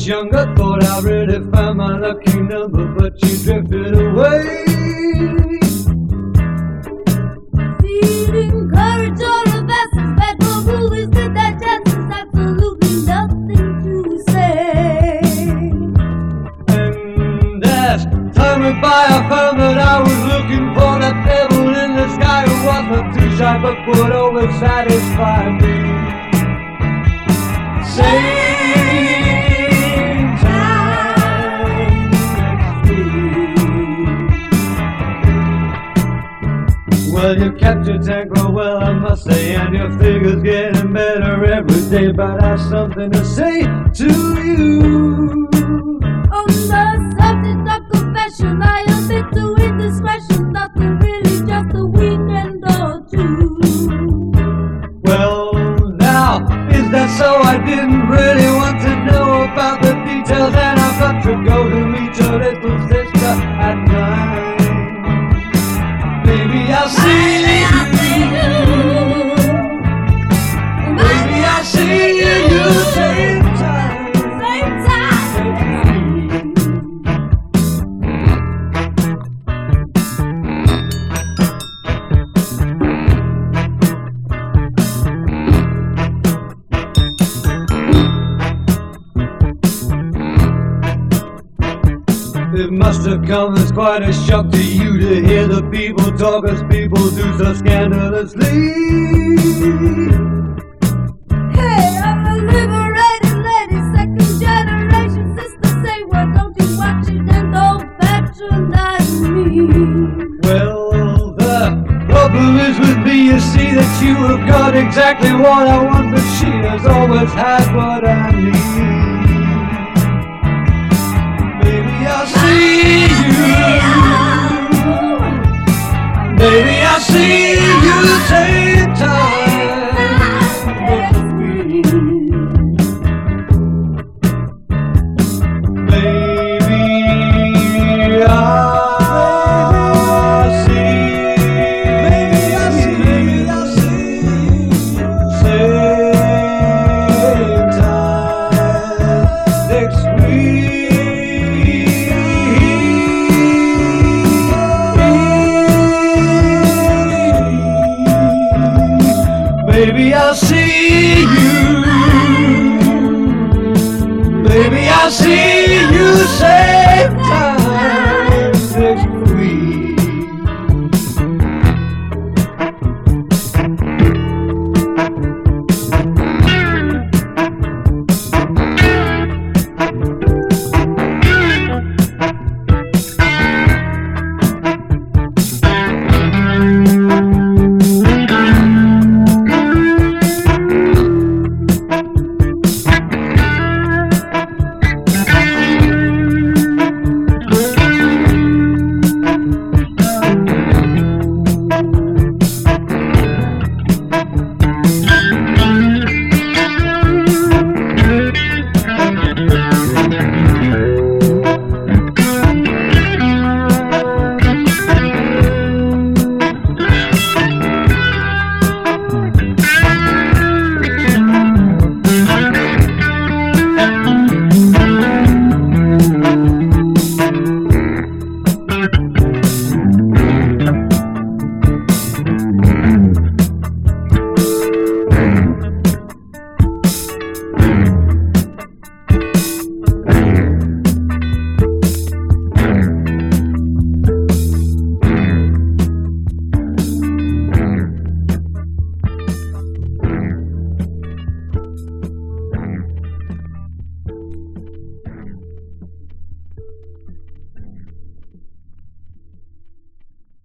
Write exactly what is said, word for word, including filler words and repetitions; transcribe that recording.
was younger, thought I really found my lucky number, but you drifted away. Feeding courage all the vessels, bad for movies with that chance, there's absolutely nothing to say. And as time went by, I found that I was looking for that devil in the sky who wasn't too shy but would always satisfy me. Same time next week. Well, you kept your tank well, I must say, and your figure's getting better every day. But I have something to say to you. On the subject of confession, I admit to indiscretion, nothing really, just a weekend or two. Well, now, is that so? I didn't really want to know about the details, and I've got to go to meet your little sister at night. Maybe I'll see you. Maybe I'll see you, you same time. Same time. It must have come as quite a shock to you to hear the people talk as people do so scandalously. Hey, I'm a liberated lady, second generation sister. Say, well, don't you watch it and don't patronize me. Well, the problem is with me, you see that you have got exactly what I want, but she has always had what I need. Maybe I'll see you. Maybe I'll see you same time next week. Maybe I'll see. Maybe I'll see. Maybe I'll see same time next week. Maybe I'll see you. Maybe I'll see you say